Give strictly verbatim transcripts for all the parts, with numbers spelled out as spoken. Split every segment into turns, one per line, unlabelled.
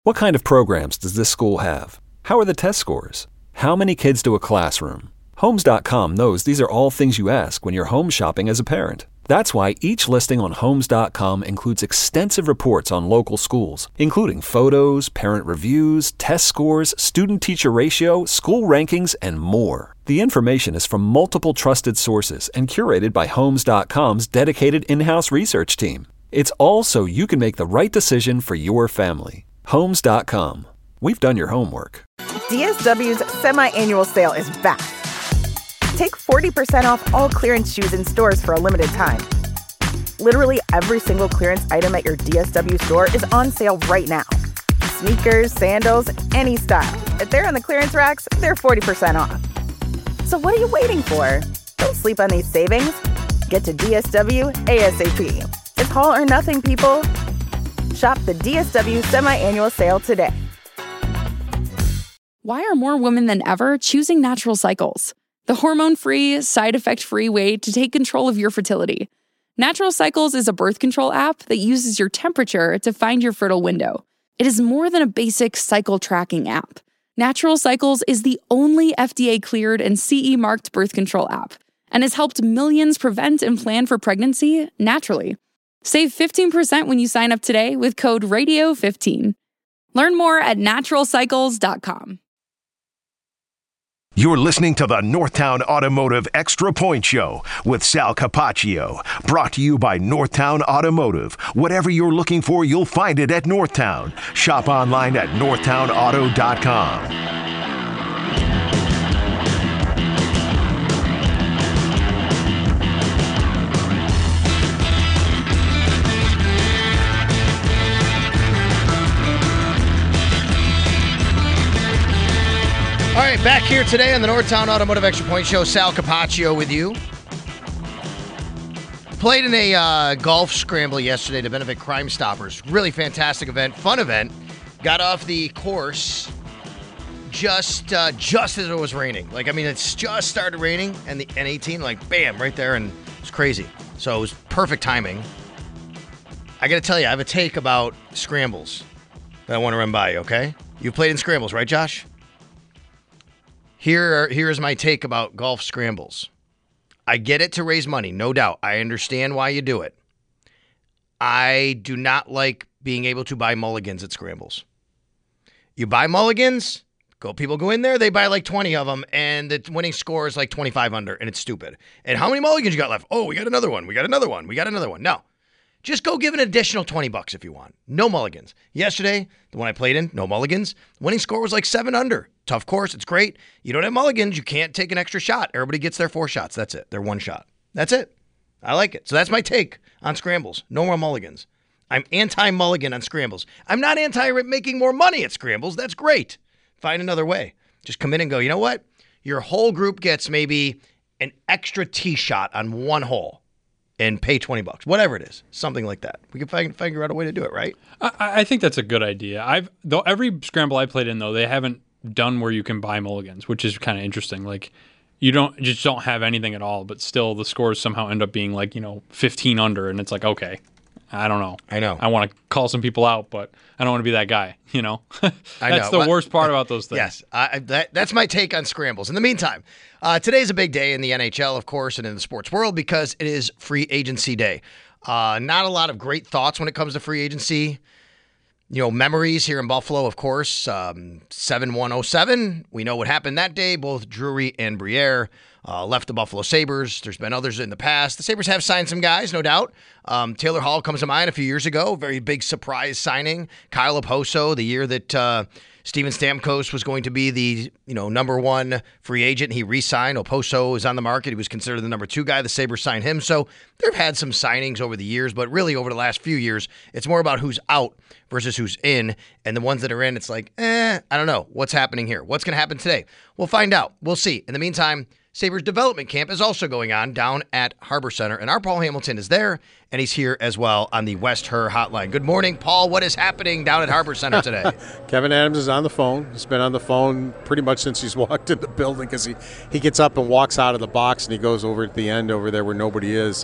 What kind of programs does this school have? How are the test scores? How many kids do a classroom? Homes dot com knows these are all things you ask when you're home shopping as a parent. That's why each listing on Homes dot com includes extensive reports on local schools, including photos, parent reviews, test scores, student-teacher ratio, school rankings, and more. The information is from multiple trusted sources and curated by Homes dot com's dedicated in-house research team. It's all so you can make the right decision for your family. Homes dot com. We've done your homework.
D S W's semi-annual sale is back. Take forty percent off all clearance shoes in stores for a limited time. Literally every single clearance item at your D S W store is on sale right now. Sneakers, sandals, any style. If they're on the clearance racks, they're forty percent off. So what are you waiting for? Don't sleep on these savings. Get to D S W ASAP. It's all or nothing, people. Shop the D S W semi-annual sale today.
Why are more women than ever choosing Natural Cycles? The hormone-free, side-effect-free way to take control of your fertility. Natural Cycles is a birth control app that uses your temperature to find your fertile window. It is more than a basic cycle tracking app. Natural Cycles is the only F D A-cleared and C E-marked birth control app and has helped millions prevent and plan for pregnancy naturally. Save fifteen percent when you sign up today with code radio fifteen. Learn more at natural cycles dot com.
You're listening to the Northtown Automotive Extra Point Show with Sal Capaccio, brought to you by Northtown Automotive. Whatever you're looking for, you'll find it at Northtown. Shop online at northtown auto dot com.
All right, back here today on the Northtown Automotive Extra Point Show. Sal Capaccio with you. Played in a uh, golf scramble yesterday to benefit Crime Stoppers. Really fantastic event, fun event. Got off the course just uh, just as it was raining. Like, I mean, it's just started raining, and the N eighteen, like, bam, right there, and it's crazy. So it was perfect timing. I got to tell you, I have a take about scrambles that I want to run by you, okay? You played in scrambles, right, Josh? Here, here is my take about golf scrambles. I get it to raise money, no doubt. I understand why you do it. I do not like being able to buy mulligans at scrambles. You buy mulligans, go. People go in there, they buy like twenty of them, and the winning score is like twenty-five under, and it's stupid. And how many mulligans you got left? Oh, we got another one. We got another one. We got another one. No. Just go give an additional twenty bucks if you want. No mulligans. Yesterday, the one I played in, no mulligans. Winning score was like seven under. Tough course. It's great. You don't have mulligans. You can't take an extra shot. Everybody gets their four shots. That's it. They're one shot. That's it. I like it. So that's my take on scrambles. No more mulligans. I'm anti-mulligan on scrambles. I'm not anti-making more money at scrambles. That's great. Find another way. Just come in and go, you know what? Your whole group gets maybe an extra tee shot on one hole. And pay twenty bucks, whatever it is, something like that. We can find, figure out a way to do it, right?
I, I think that's a good idea. I've though every scramble I played in, though, they haven't done where you can buy mulligans, which is kind of interesting. Like, you don't just don't have anything at all, but still the scores somehow end up being like, you know, fifteen under, and it's like, okay, I don't know.
I know.
I want to call some people out, but I don't want to be that guy, you know? That's
I know.
the
well,
worst part about those things.
Yes, I, that, that's my take on scrambles. In the meantime, uh, today's a big day in the N H L, of course, and in the sports world because it is free agency day. Uh, not a lot of great thoughts when it comes to free agency. You know, memories here in Buffalo, of course. Um, seven one oh seven, we know what happened that day. Both Drury and Briere uh, left the Buffalo Sabres. There's been others in the past. The Sabres have signed some guys, no doubt. Um, Taylor Hall comes to mind a few years ago. Very big surprise signing. Kyle Oposo, the year that uh, Steven Stamkos was going to be the you know number one free agent. He re-signed. Oposo is on the market. He was considered the number two guy. The Sabres signed him. So they've had some signings over the years, but really over the last few years, it's more about who's out versus who's in. And the ones that are in, it's like, eh, I don't know. What's happening here? What's going to happen today? We'll find out. We'll see. In the meantime, Sabres development camp is also going on down at Harbor Center, and our Paul Hamilton is there, and he's here as well on the West Her hotline. Good morning, Paul. What is happening down at Harbor Center today?
Kevin Adams is on the phone. He's been on the phone pretty much since he's walked in the building because he, he gets up and walks out of the box, and he goes over at the end over there where nobody is.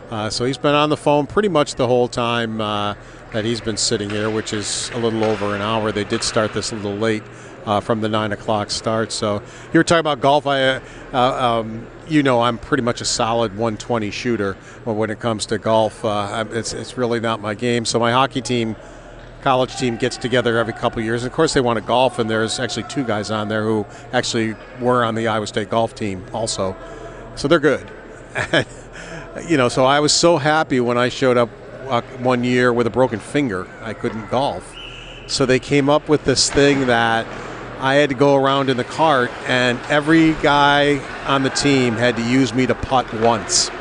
Uh, so he's been on the phone pretty much the whole time uh, that he's been sitting here, which is a little over an hour. They did start this a little late uh, from the nine o'clock start. So you were talking about golf. I, uh, um, you know, I'm pretty much a solid one twenty shooter when it comes to golf. Uh, it's, it's really not my game. So my hockey team, college team, gets together every couple of years. And of course, they want to golf, and there's actually two guys on there who actually were on the Iowa State golf team also. So they're good. You know, so I was so happy when I showed up uh, one year with a broken finger. I couldn't golf. So they came up with this thing that I had to go around in the cart, and every guy on the team had to use me to putt once.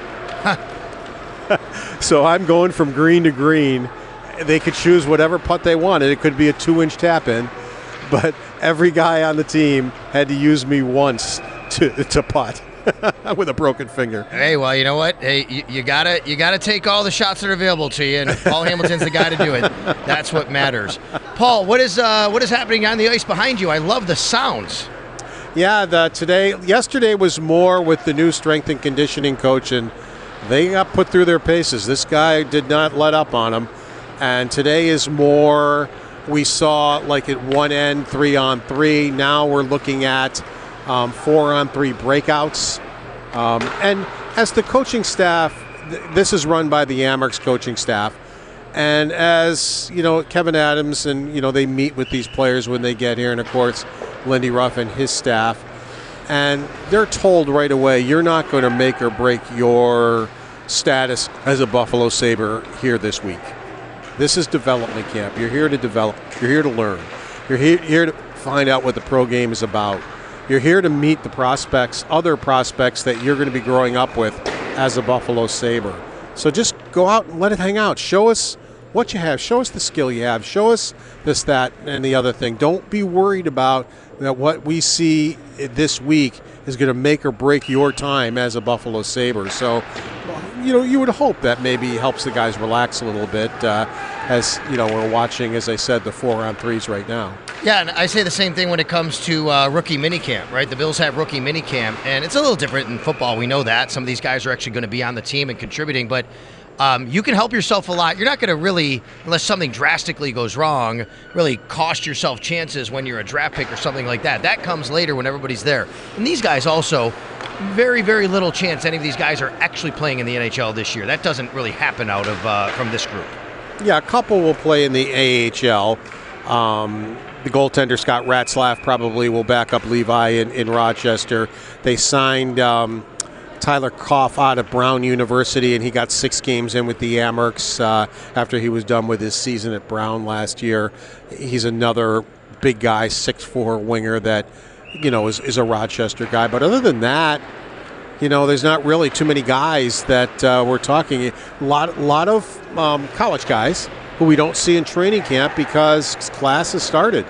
So I'm going from green to green. They could choose whatever putt they wanted. It could be a two-inch tap-in, but every guy on the team had to use me once to, to putt. With a broken finger.
Hey, well, you know what? Hey, you, you gotta you gotta take all the shots that are available to you, and Paul Hamilton's the guy to do it. That's what matters. Paul, what is uh, what is happening on the ice behind you? I love the sounds.
Yeah, the today yesterday was more with the new strength and conditioning coach, and they got put through their paces. This guy did not let up on them, and today is more. We saw like at one end three on three. Now we're looking at. Um, four on three breakouts. Um, and as the coaching staff, th- this is run by the Amerks coaching staff. And as, you know, Kevin Adams and, you know, they meet with these players when they get here. And, of course, Lindy Ruff and his staff. And they're told right away, you're not going to make or break your status as a Buffalo Sabre here this week. This is development camp. You're here to develop. You're here to learn. You're here, here to find out what the pro game is about. You're here to meet the prospects, other prospects that you're going to be growing up with as a Buffalo Sabre. So just go out and let it hang out. Show us what you have. Show us the skill you have. Show us this, that, and the other thing. Don't be worried about that what we see this week is going to make or break your time as a Buffalo Sabre. So, you know, you would hope that maybe helps the guys relax a little bit uh, as, you know, we're watching, as I said, the four-on-threes right now.
Yeah, and I say the same thing when it comes to uh, rookie minicamp, right? The Bills have rookie minicamp, and it's a little different in football. We know that. Some of these guys are actually going to be on the team and contributing, but um, you can help yourself a lot. You're not going to really, unless something drastically goes wrong, really cost yourself chances when you're a draft pick or something like that. That comes later when everybody's there. And these guys also, very, very little chance any of these guys are actually playing in the N H L this year. That doesn't really happen out of uh, from this group.
Yeah, a couple will play in the A H L. Um, the goaltender, Scott Ratzlaff, probably will back up Levi in, in Rochester. They signed um, Tyler Koff out of Brown University, and he got six games in with the Amerks uh, after he was done with his season at Brown last year. He's another big guy, six foot four winger that, you know, is, is a Rochester guy. But other than that, you know, there's not really too many guys that uh, we're talking. A lot, lot of um, college guys who we don't see in training camp because class has started.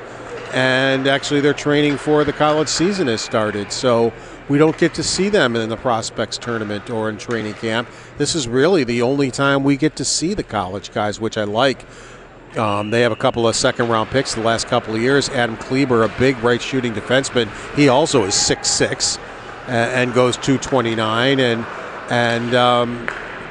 And actually their training for the college season has started. So we don't get to see them in the prospects tournament or in training camp. This is really the only time we get to see the college guys, which I like. Um, they have a couple of second-round picks the last couple of years. Adam Kleber, a big right-shooting defenseman. He also is six six and goes two twenty-nine. And, and um,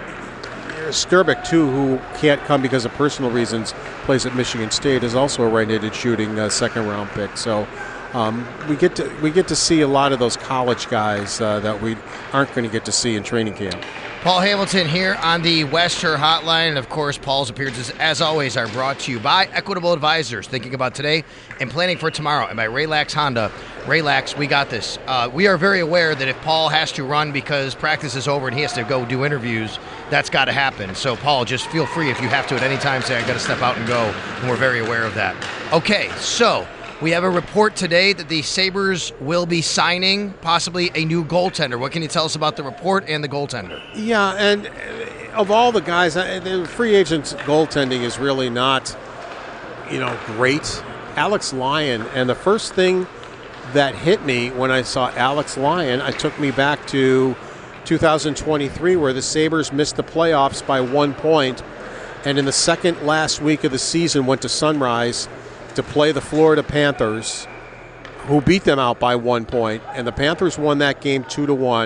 Sturbeck, too, who can't come because of personal reasons, plays at Michigan State, is also a right-handed shooting uh, second-round pick. So um, we get to we get to see a lot of those college guys uh, that we aren't going to get to see in training camp.
Paul Hamilton here on the Wester Hotline. And, of course, Paul's appearances, as always, are brought to you by Equitable Advisors, thinking about today and planning for tomorrow, and by Raylax Honda. Raylax, we got this. Uh, we are very aware that if Paul has to run because practice is over and he has to go do interviews, that's got to happen. So, Paul, just feel free if you have to at any time say, I got to step out and go, and we're very aware of that. Okay, so we have a report today that the Sabres will be signing possibly a new goaltender. What can you tell us about the report and the goaltender?
Yeah, and of all the guys, the free agents goaltending is really not, you know, great. Alex Lyon, and the first thing that hit me when I saw Alex Lyon, it took me back to two thousand twenty-three where the Sabres missed the playoffs by one point, and in the second last week of the season went to Sunrise to play the Florida Panthers, who beat them out by one point, and the Panthers won that game two to one,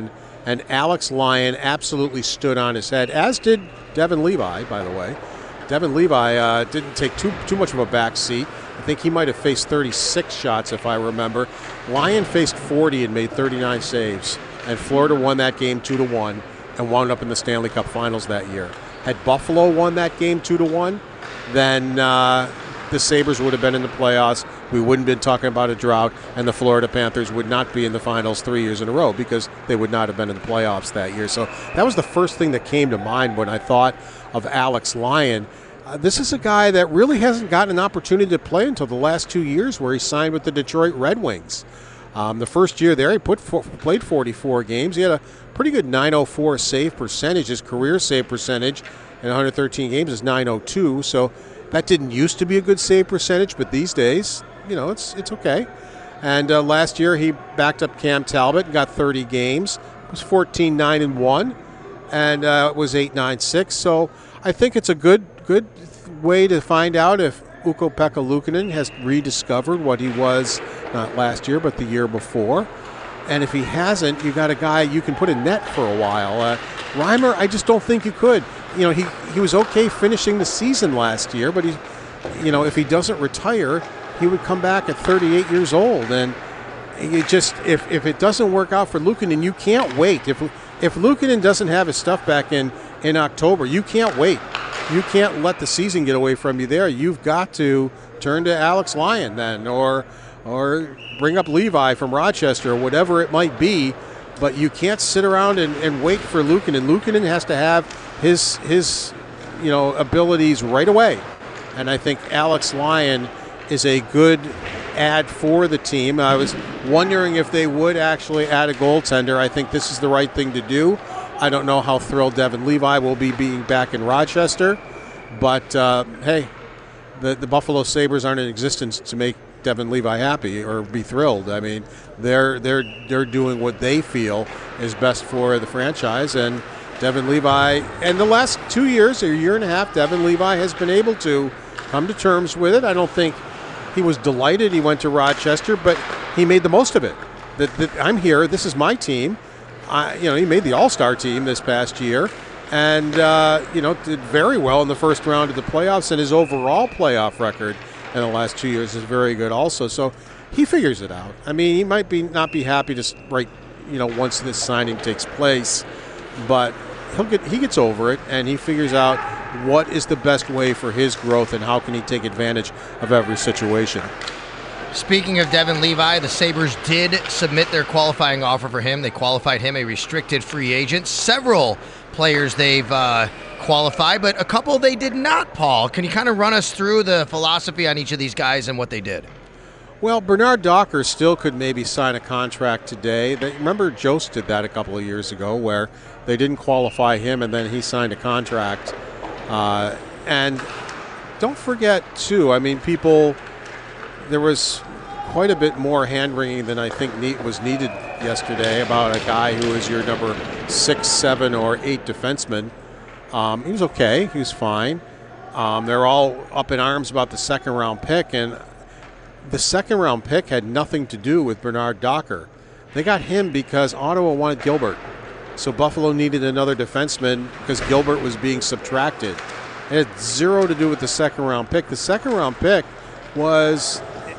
And Alex Lyon absolutely stood on his head, as did Devin Levi, by the way. Devin Levi uh, didn't take too too much of a back seat. I think he might have faced thirty-six shots, if I remember. Lyon faced forty and made thirty-nine saves. And Florida won that game two to one and wound up in the Stanley Cup Finals that year. Had Buffalo won that game two to one, then uh, the Sabres would have been in the playoffs. We wouldn't have been talking about a drought, and the Florida Panthers would not be in the finals three years in a row because they would not have been in the playoffs that year. So that was the first thing that came to mind when I thought of Alex Lyon. Uh, this is a guy that really hasn't gotten an opportunity to play until the last two years where he signed with the Detroit Red Wings. Um, the first year there, he put for, played forty-four games. He had a pretty good nine oh four save percentage. His career save percentage in one hundred thirteen games is nine oh two, so that didn't used to be a good save percentage, but these days, you know, it's it's okay. And uh, last year, he backed up Cam Talbot and got thirty games. It was fourteen nine and one, and uh, it was eight nine six. So I think it's a good good way to find out if Ukko-Pekka Luukkonen has rediscovered what he was, not last year, but the year before. And if he hasn't, you got a guy you can put in net for a while. Uh, Reimer, I just don't think you could. You know, he, he was okay finishing the season last year, but he, you know, if he doesn't retire, he would come back at thirty-eight years old. And you just, if, if it doesn't work out for Luukkonen, you can't wait. If if Luukkonen doesn't have his stuff back in, in October, you can't wait. You can't let the season get away from you there. You've got to turn to Alex Lyon then, or or bring up Levi from Rochester, or whatever it might be. But you can't sit around and, and wait for Luukkonen. Luukkonen has to have his his you know abilities right away. And I think Alex Lyon is a good add for the team. I was wondering if they would actually add a goaltender. I think this is the right thing to do. I don't know how thrilled Devin Levi will be being back in Rochester, but uh, hey, the, the Buffalo Sabres aren't in existence to make Devin Levi happy or be thrilled. I mean, they're they're they're doing what they feel is best for the franchise, and Devin Levi, and the last two years, or a year and a half, Devin Levi has been able to come to terms with it. I don't think he was delighted he went to Rochester, but he made the most of it. That, that I'm here, this is my team. I, you know, he made the All-Star team this past year, and uh, you know, did very well in the first round of the playoffs, and his overall playoff record in the last two years is very good also. So he figures it out. I mean, he might be not be happy to right, you know, once this signing takes place, but he'll get he gets over it, and he figures out what is the best way for his growth and how can he take advantage of every situation.
Speaking of Devin Levi, the Sabres did submit their qualifying offer for him. They qualified him a restricted free agent. Several players they've uh, qualified, but a couple they did not, Paul. Can you kind of run us through the philosophy on each of these guys and what they did?
Well, Bernard Docker still could maybe sign a contract today. They, remember Jost did that a couple of years ago where they didn't qualify him and then he signed a contract. Uh, and don't forget, too, I mean, people... There was quite a bit more hand-wringing than I think was needed yesterday about a guy who is your number six, seven, or eight defenseman. Um, he was okay. He was fine. Um, they're all up in arms about the second-round pick, and the second-round pick had nothing to do with Bernard Docker. They got him because Ottawa wanted Gilbert. So Buffalo needed another defenseman because Gilbert was being subtracted. It had zero to do with the second-round pick. The second-round pick was...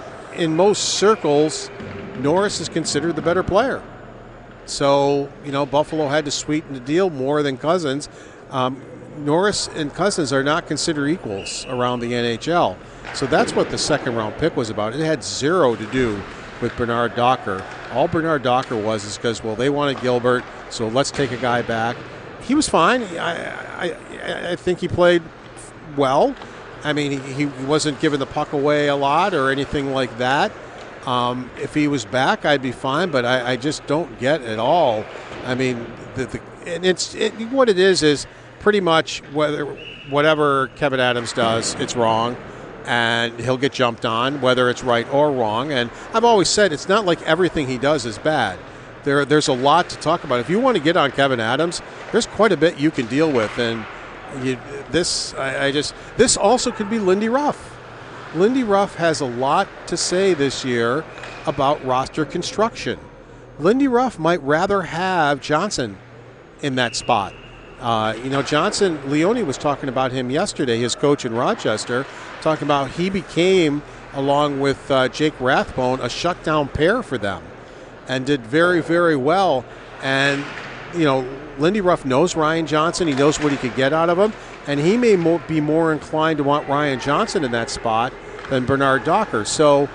in most circles, Norris is considered the better player. So, you know, Buffalo had to sweeten the deal more than Cousins. Um, Norris and Cousins are not considered equals around the N H L. So that's what the second round pick was about. It had zero to do with Bernard Docker. All Bernard Docker was is because, well, they wanted Gilbert, so let's take a guy back. He was fine. I, I, I think he played well. I mean, he, he wasn't giving the puck away a lot or anything like that. Um, if he was back, I'd be fine, but I, I just don't get at all. I mean, the, the, and it's it, what it is is pretty much whether whatever Kevin Adams does, it's wrong, and he'll get jumped on, whether it's right or wrong. And I've always said it's not like everything he does is bad. There, there's a lot to talk about. If you want to get on Kevin Adams, there's quite a bit you can deal with, and You, this, I, I just, this also could be Lindy Ruff. Lindy Ruff has a lot to say this year about roster construction. Lindy Ruff might rather have Johnson in that spot. Uh, you know, Johnson, Leone was talking about him yesterday, his coach in Rochester, talking about he became, along with uh, Jake Rathbone, a shutdown pair for them and did very, very well. And, you know, Lindy Ruff knows Ryan Johnson. He knows what he could get out of him. And he may mo- be more inclined to want Ryan Johnson in that spot than Bernard Docker. So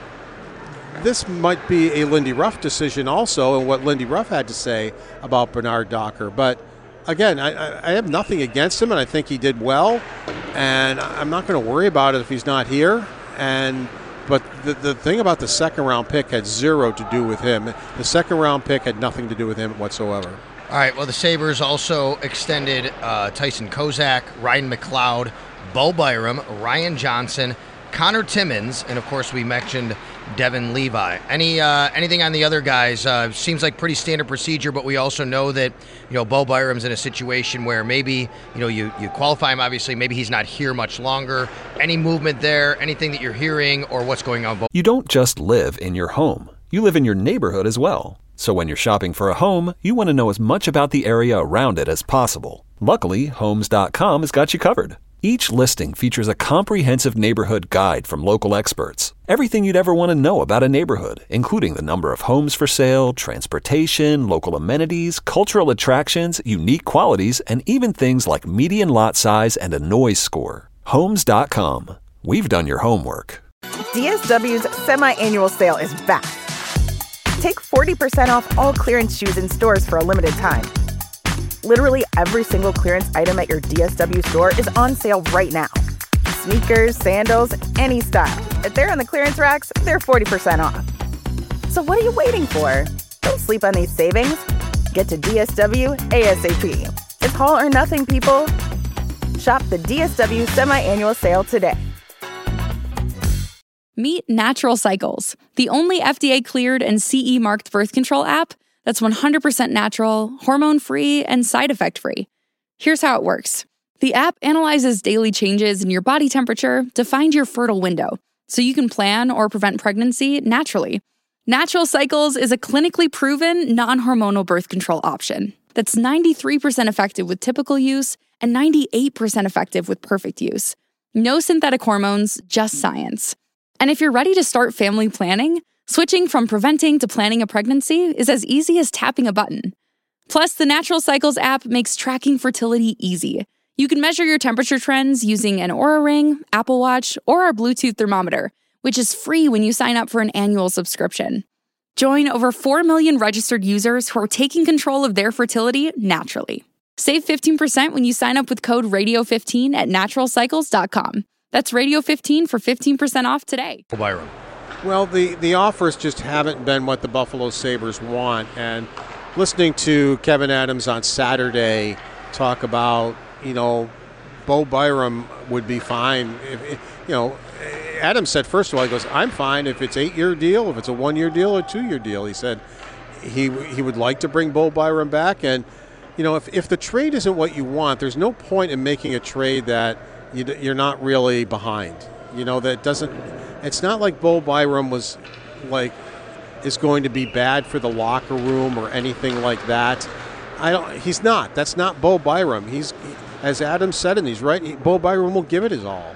this might be a Lindy Ruff decision also, and what Lindy Ruff had to say about Bernard Docker. But again, I, I have nothing against him, and I think he did well. And I'm not going to worry about it if he's not here. And but the, the thing about the second round pick had zero to do with him. The second round pick had nothing to do with him whatsoever.
All right, well, the Sabres also extended uh, Tyson Kozak, Ryan McLeod, Bo Byram, Ryan Johnson, Connor Timmins, and, of course, we mentioned Devin Levi. Any uh, anything on the other guys? Uh, seems like pretty standard procedure, but we also know that, you know, Bo Byram's in a situation where maybe, you know, you, you qualify him, obviously. Maybe he's not here much longer. Any movement there? Anything that you're hearing or what's going on?
You don't just live in your home. You live in your neighborhood as well. So when you're shopping for a home, you want to know as much about the area around it as possible. Luckily, Homes dot com has got you covered. Each listing features a comprehensive neighborhood guide from local experts. Everything you'd ever want to know about a neighborhood, including the number of homes for sale, transportation, local amenities, cultural attractions, unique qualities, and even things like median lot size and a noise score. Homes dot com. We've done your homework.
D S W's semi-annual sale is back. Take forty percent off all clearance shoes in stores for a limited time. Literally every single clearance item at your D S W store is on sale right now. Sneakers, sandals, any style. If they're on the clearance racks, they're forty percent off. So what are you waiting for? Don't sleep on these savings. Get to D S W ASAP. It's all or nothing, people. Shop the D S W semi-annual sale today.
Meet Natural Cycles, the only F D A-cleared and C E-marked birth control app that's one hundred percent natural, hormone-free, and side effect-free. Here's how it works. The app analyzes daily changes in your body temperature to find your fertile window, so you can plan or prevent pregnancy naturally. Natural Cycles is a clinically proven, non-hormonal birth control option that's ninety-three percent effective with typical use and ninety-eight percent effective with perfect use. No synthetic hormones, just science. And if you're ready to start family planning, switching from preventing to planning a pregnancy is as easy as tapping a button. Plus, the Natural Cycles app makes tracking fertility easy. You can measure your temperature trends using an Oura Ring, Apple Watch, or our Bluetooth thermometer, which is free when you sign up for an annual subscription. Join over four million registered users who are taking control of their fertility naturally. Save fifteen percent when you sign up with code radio fifteen at natural cycles dot com. That's radio fifteen for fifteen percent off today.
Byram.
Well, the, the offers just haven't been what the Buffalo Sabres want. And listening to Kevin Adams on Saturday talk about, you know, Bo Byram would be fine. If, you know, Adams said, first of all, he goes, I'm fine if it's eight-year deal, if it's a one-year deal or two-year deal. He said he he would like to bring Bo Byram back. And, you know, if, if the trade isn't what you want, there's no point in making a trade that you, you're not really behind. You know, that doesn't – it's not like Bo Byram was like is going to be bad for the locker room or anything like that. I don't. He's not. That's not Bo Byram. He's – as Adam said, and he's right, he, Bo Byram will give it his all.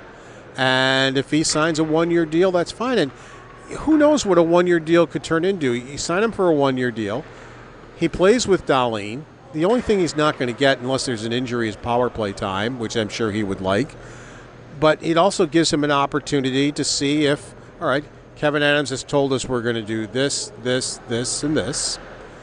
And if he signs a one-year deal, that's fine. And who knows what a one-year deal could turn into. You sign him for a one-year deal. He plays with Dahlin. The only thing he's not going to get, unless there's an injury, is power play time, which I'm sure he would like. But it also gives him an opportunity to see if, all right, Kevin Adams has told us we're going to do this, this, this, and this.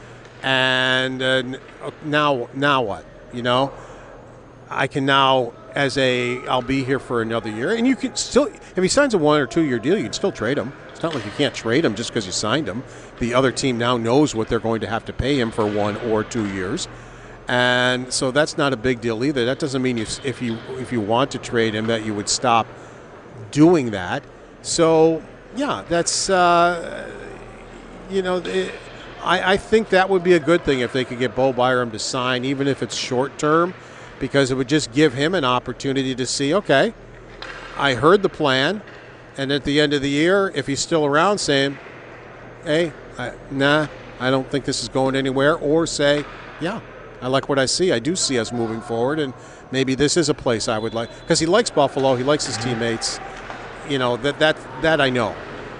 And uh, now, now what? You know? I can now, as a, I'll be here for another year. And you can still, if he signs a one or two year deal, you can still trade him. It's not like you can't trade him just because you signed him. The other team now knows what they're going to have to pay him for one or two years. And so that's not a big deal either. That doesn't mean you, if you if you want to trade him that you would stop doing that. So, yeah, that's, uh, you know, it, I, I think that would be a good thing if they could get Bo Byram to sign, even if it's short term. Because it would just give him an opportunity to see, okay, I heard the plan, and at the end of the year, if he's still around saying, hey, I, nah, I don't think this is going anywhere, or say, yeah, I like what I see. I do see us moving forward, and maybe this is a place I would like, because he likes Buffalo, he likes his teammates. You know, that that that I know.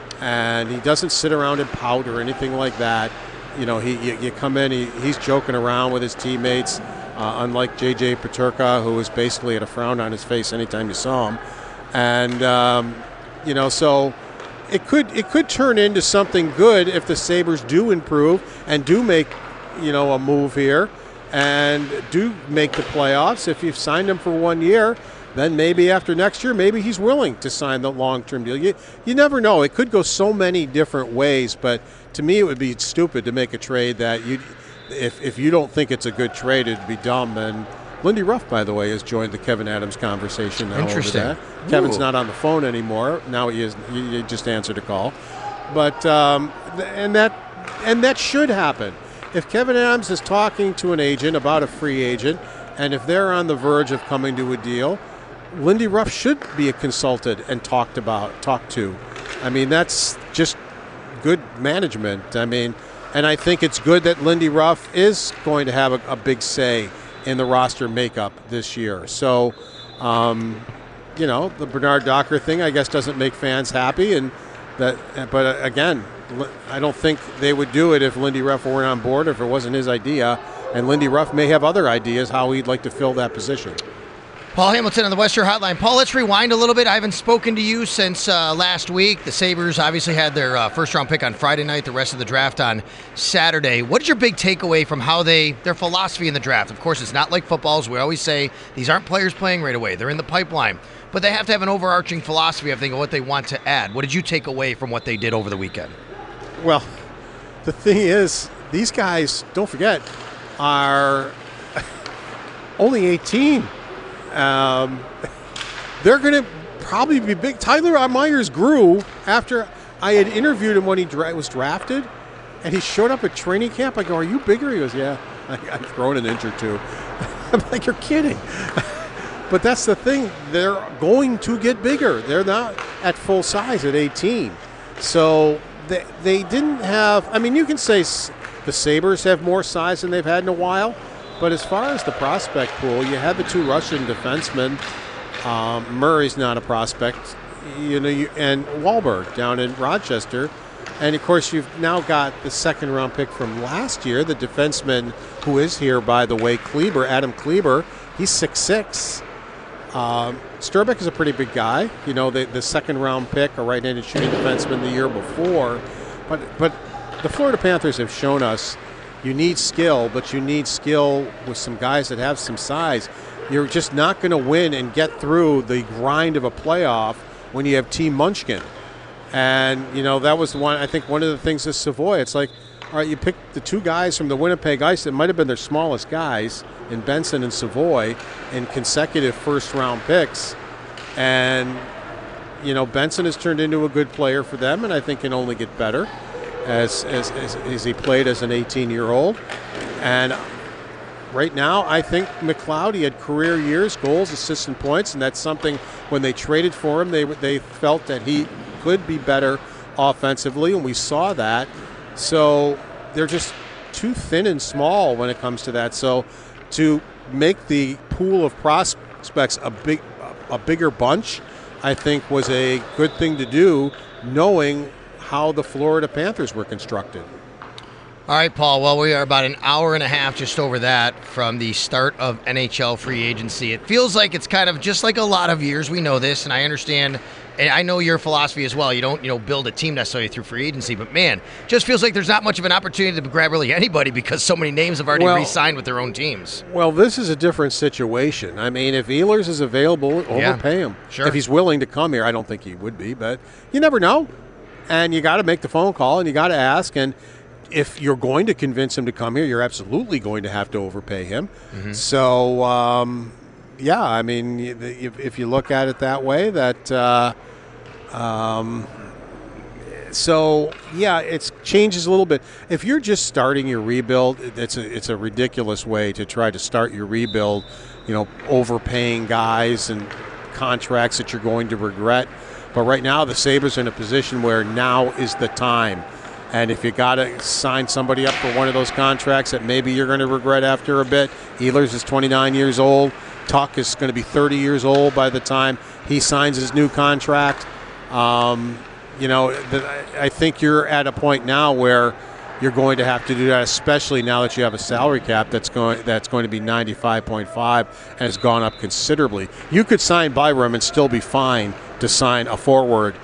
And he doesn't sit around and pout or anything like that. You know, he you, you come in, he, he's joking around with his teammates, uh, unlike J J Peterka, who was basically had a frown on his face anytime you saw him. And, um, you know, so it could it could turn into something good if the Sabres do improve and do make, you know, a move here and do make the playoffs. If you've signed him for one year, then maybe after next year, maybe he's willing to sign the long-term deal. You, you never know. It could go so many different ways, but to me it would be stupid to make a trade that you, if, if you don't think it's a good trade, it'd be dumb. And Lindy Ruff, by the way, has joined the Kevin Adams conversation now.
Interesting.
Over that. Kevin's not on the phone anymore. Now he is. He just answered a call. But um, and that and that should happen. If Kevin Adams is talking to an agent about a free agent, and if they're on the verge of coming to a deal, Lindy Ruff should be consulted and talked about, talked to. I mean, that's just good management. I mean, and I think it's good that Lindy Ruff is going to have a, a big say in the roster makeup this year. So, um, you know, the Bernard Docker thing, I guess, doesn't make fans happy. And that, but again, I don't think they would do it if Lindy Ruff weren't on board, or if it wasn't his idea. And Lindy Ruff may have other ideas how he'd like to fill that position.
Paul Hamilton on the West Shore Hotline. Paul, let's rewind a little bit. I haven't spoken to you since uh, last week. The Sabres obviously had their uh, first-round pick on Friday night, the rest of the draft on Saturday. What is your big takeaway from how they, their philosophy in the draft? Of course, it's not like football, as we always say. These aren't players playing right away. They're in the pipeline. But they have to have an overarching philosophy, I think, of what they want to add. What did you take away from what they did over the weekend?
Well, the thing is, these guys, don't forget, are only eighteen. Um, they're going to probably be big. Tyler Myers grew after I had interviewed him when he dra- was drafted, and he showed up at training camp. I go, "Are you bigger?" He goes, "Yeah, I, I've grown an inch or two." I'm like, "You're kidding." But that's the thing. They're going to get bigger. They're not at full size at eighteen. So they, they didn't have – I mean, you can say the Sabres have more size than they've had in a while. But as far as the prospect pool, you had the two Russian defensemen. Um, Murray's not a prospect, you know, you, and Wahlberg down in Rochester. And, of course, you've now got the second-round pick from last year, the defenseman who is here, by the way, Kleber, Adam Kleber. He's six six. Um, Sturbeck is a pretty big guy. You know, the, the second-round pick, a right-handed shooting defenseman the year before. But, but the Florida Panthers have shown us you need skill, but you need skill with some guys that have some size. You're just not going to win and get through the grind of a playoff when you have Team Munchkin. And, you know, that was one, I think one of the things is Savoy. It's like, all right, you picked the two guys from the Winnipeg Ice that might have been their smallest guys in Benson and Savoy in consecutive first-round picks. And, you know, Benson has turned into a good player for them, and I think can only get better. As, as as as he played as an eighteen-year-old. And right now, I think McLeod, he had career years, goals, assists, and points, and that's something when they traded for him, they they felt that he could be better offensively, and we saw that. So they're just too thin and small when it comes to that. So to make the pool of prospects a big a bigger bunch, I think was a good thing to do, knowing how the Florida Panthers were constructed.
All right, Paul. Well, we are about an hour and a half, just over that, from the start of N H L free agency. It feels like it's kind of just like a lot of years. We know this, and I understand, and I know your philosophy as well. You don't, you know, build a team necessarily through free agency, but man, just feels like there's not much of an opportunity to grab really anybody because so many names have already well, re-signed with their own teams.
Well, this is a different situation. I mean, if Ehlers is available, overpay
yeah,
him.
Sure.
If he's willing to come here, I don't think he would be, but you never know. And you got to make the phone call, and you got to ask. And if you're going to convince him to come here, you're absolutely going to have to overpay him. Mm-hmm. So, um, yeah, I mean, if, if you look at it that way, that uh, um, so yeah, it changes a little bit. If you're just starting your rebuild, it's a it's a ridiculous way to try to start your rebuild. You know, overpaying guys and contracts that you're going to regret. But right now, the Sabres are in a position where now is the time. And if you got to sign somebody up for one of those contracts that maybe you're going to regret after a bit, Ehlers is twenty-nine years old. Tuck is going to be thirty years old by the time he signs his new contract. Um, you know, the, I think you're at a point now where you're going to have to do that, especially now that you have a salary cap that's going that's going to be ninety-five point five and has gone up considerably. You could sign Byram and still be fine to sign a forward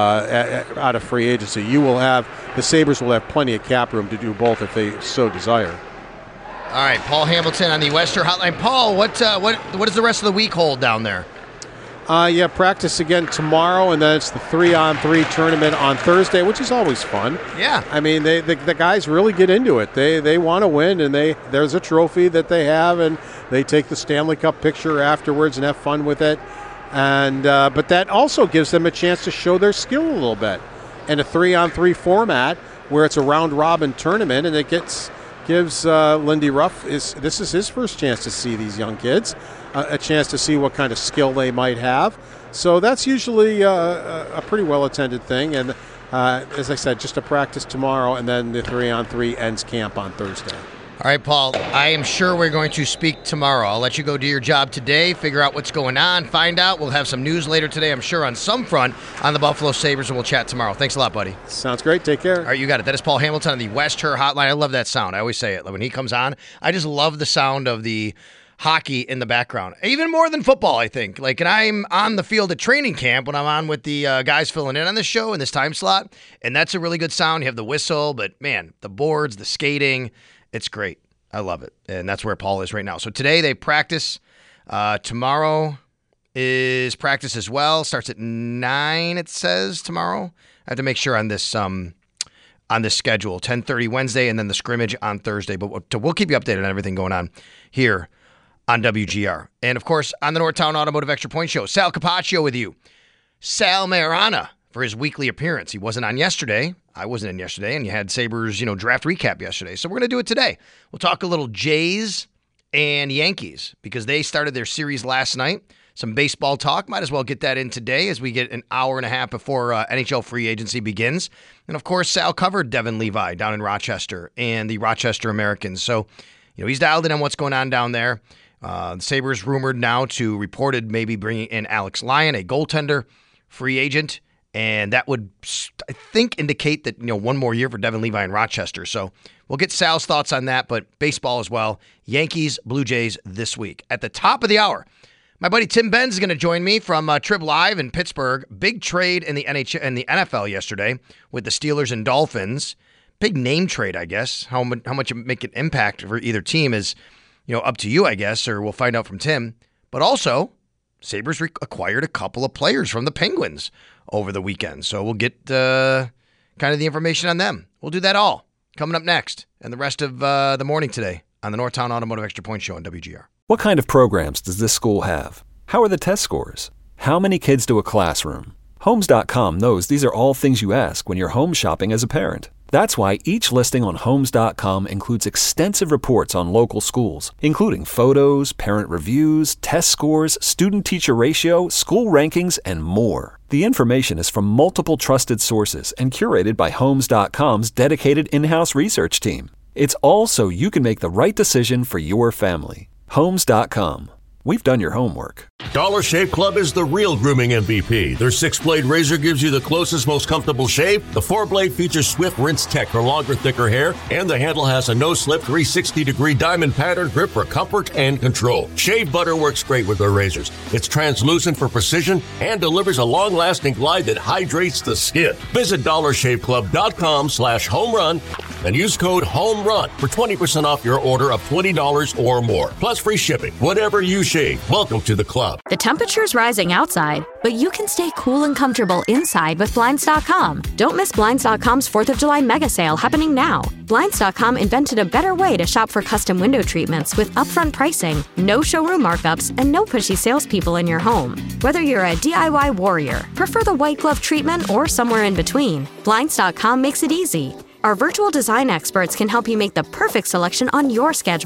uh, out of free agency. You will have the Sabres will have plenty of cap room to do both if they so desire.
All right, Paul Hamilton on the Western Hotline. Paul, what uh, what what does the rest of the week hold down there?
Uh, yeah, practice again tomorrow, and then it's the three-on-three tournament on Thursday, which is always fun.
Yeah.
I mean, they the, the guys really get into it. They they want to win, and they there's a trophy that they have, and they take the Stanley Cup picture afterwards and have fun with it. And uh, but that also gives them a chance to show their skill a little bit in a three-on-three format where it's a round-robin tournament, and it gets gives uh, Lindy Ruff is this is his first chance to see these young kids. A chance to see what kind of skill they might have. So that's usually uh, a pretty well-attended thing. And uh, as I said, just a practice tomorrow, and then the three-on-three ends camp on Thursday.
All right, Paul, I am sure we're going to speak tomorrow. I'll let you go do your job today, figure out what's going on, find out. We'll have some news later today, I'm sure, on some front on the Buffalo Sabres, and we'll chat tomorrow. Thanks a lot, buddy.
Sounds great. Take care.
All right, you got it. That is Paul Hamilton on the West Her Hotline. I love that sound. I always say it. When he comes on, I just love the sound of the hockey in the background, even more than football, I think. Like, and I'm on the field at training camp when I'm on with the uh, guys filling in on this show in this time slot, and that's a really good sound. You have the whistle, but man, the boards, the skating, it's great. I love it, and that's where Paul is right now. So today they practice. Uh, tomorrow is practice as well. Starts at nine, it says, tomorrow. I have to make sure on this um on this schedule. ten thirty Wednesday, and then the scrimmage on Thursday. But we'll keep you updated on everything going on here on W G R. And, of course, on the Northtown Automotive Extra Point Show, Sal Capaccio with you. Sal Marana for his weekly appearance. He wasn't on yesterday. I wasn't in yesterday, and you had Sabres, you know, draft recap yesterday. So we're going to do it today. We'll talk a little Jays and Yankees because they started their series last night. Some baseball talk. Might as well get that in today as we get an hour and a half before uh, N H L free agency begins. And, of course, Sal covered Devin Levi down in Rochester and the Rochester Americans. So, you know, he's dialed in on what's going on down there. Uh, the Sabres rumored now to reported maybe bringing in Alex Lyon, a goaltender, free agent, and that would, I think, indicate that, you know, one more year for Devin Levi in Rochester. So we'll get Sal's thoughts on that, but baseball as well. Yankees, Blue Jays this week. At the top of the hour, my buddy Tim Benz is going to join me from uh, Trib Live in Pittsburgh. Big trade in the N H L and the N F L yesterday with the Steelers and Dolphins. Big name trade, I guess. How much, how much it make an impact for either team is, you know, up to you, I guess, or we'll find out from Tim. But also, Sabres re- acquired a couple of players from the Penguins over the weekend. So we'll get uh, kind of the information on them. We'll do that all coming up next and the rest of uh, the morning today on the Northtown Automotive Extra Point Show on W G R.
What kind of programs does this school have? How are the test scores? How many kids do a classroom? Homes dot com knows these are all things you ask when you're home shopping as a parent. That's why each listing on Homes dot com includes extensive reports on local schools, including photos, parent reviews, test scores, student-teacher ratio, school rankings, and more. The information is from multiple trusted sources and curated by Homes dot com's dedicated in-house research team. It's all so you can make the right decision for your family. Homes dot com. We've done your homework.
Dollar Shave Club is the real grooming M V P. Their six-blade razor gives you the closest, most comfortable shave. The four-blade features Swift Rinse Tech for longer, thicker hair. And the handle has a no-slip three hundred sixty degree diamond pattern grip for comfort and control. Shave butter works great with their razors. It's translucent for precision and delivers a long-lasting glide that hydrates the skin. Visit dollar shave club dot com slash home run and use code HOMERUN for twenty percent off your order of twenty dollars or more. Plus free shipping. Whatever you shave. Welcome to the club.
The temperature's rising outside, but you can stay cool and comfortable inside with Blinds dot com. Don't miss Blinds dot com's fourth of July mega sale happening now. Blinds dot com invented a better way to shop for custom window treatments with upfront pricing, no showroom markups, and no pushy salespeople in your home. Whether you're a D I Y warrior, prefer the white glove treatment, or somewhere in between, Blinds dot com makes it easy. Our virtual design experts can help you make the perfect selection on your schedule.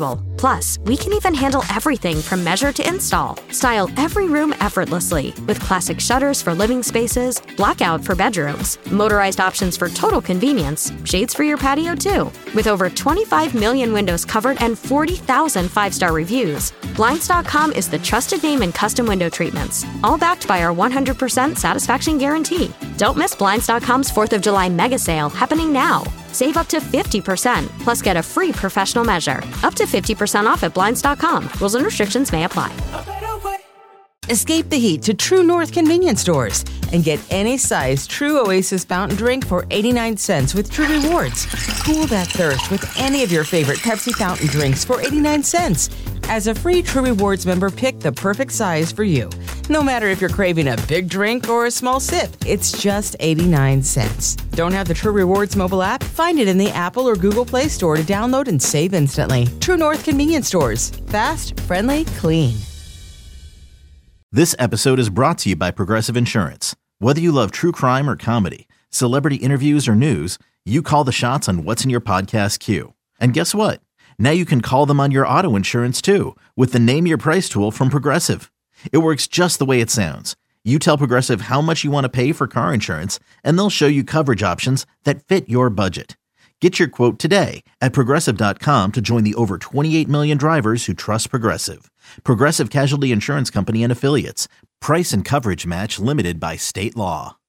Plus, we can even handle everything from measure to install. Style every room effortlessly with classic shutters for living spaces, blackout for bedrooms, motorized options for total convenience, shades for your patio too. With over twenty-five million windows covered and forty thousand five-star reviews, Blinds dot com is the trusted name in custom window treatments, all backed by our one hundred percent satisfaction guarantee. Don't miss Blinds dot com's fourth of July mega sale happening now. Save up to fifty percent, plus get a free professional measure. Up to fifty percent off at Blinds dot com. Rules and restrictions may apply.
Escape the heat to True North convenience stores and get any size True Oasis fountain drink for eighty-nine cents with True Rewards. Cool that thirst with any of your favorite Pepsi fountain drinks for eighty-nine cents. As a free True Rewards member, pick the perfect size for you. No matter if you're craving a big drink or a small sip, it's just eighty-nine cents. Don't have the True Rewards mobile app? Find it in the Apple or Google Play Store to download and save instantly. True North convenience stores. Fast, friendly, clean.
This episode is brought to you by Progressive Insurance. Whether you love true crime or comedy, celebrity interviews or news, you call the shots on what's in your podcast queue. And guess what? Now you can call them on your auto insurance too with the Name Your Price tool from Progressive. It works just the way it sounds. You tell Progressive how much you want to pay for car insurance, and they'll show you coverage options that fit your budget. Get your quote today at Progressive dot com to join the over twenty-eight million drivers who trust Progressive. Progressive Casualty Insurance Company and Affiliates. Price and coverage match limited by state law.